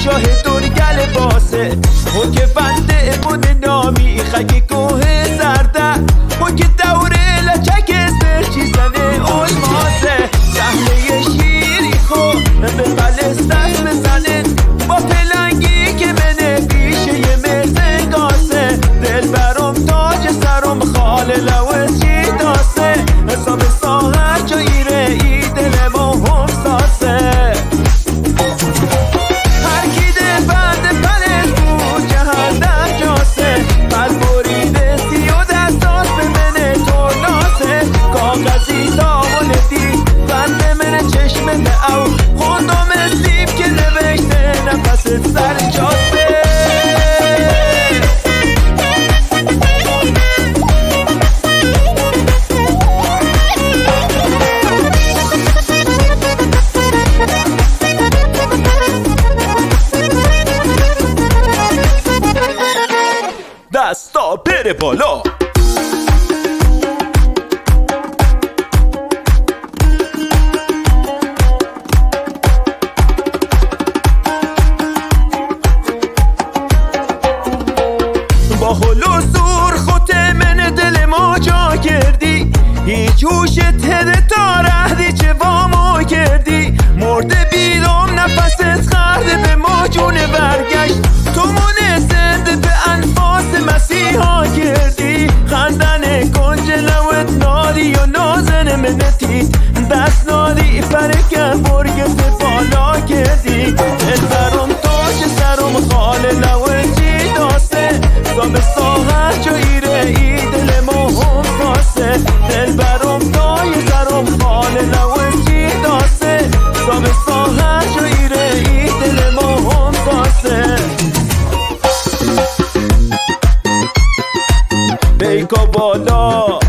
شاه درگل باسه و که فنده بود نامی خک کوه زرده و که دوره لچک سرچی زنه الماسه سحله شیری خو به قلس دست بزنه با پلنگی که منه پیشه یه مرزنگاسه دل برم تاج سرم خال لوز چی داسه حساب ساهر جایی ره ای دل ما هم ساسه هر کی ده بند پلس بود جهان در جاسه بل بریده سی و دستاس به منه تورناسه کاغذی تاولتی بند منه چشم او خوندم سیب که نوشته نفس سر جاسه دستا بره بالا با حلو زور خود من دل ما جا کردی هیچ هوشت هده تا رهدی چه وامو کردی مرده بیدم نفست خرده به ما جون برگشت تو من زنده به انفاس مسیحا کردی خندن کنج لوت نادی و نازن منتید دست نادی پرکن برگت بالا کردی دل برم تاج سرم خال لوت چی داسته زام ساهر جایی ره ای دل ما هم ساسه دل برم تای سرم خال لوت چی داسته زام ساهر جایی ره ای دل ما هم ساسه بیکا بالا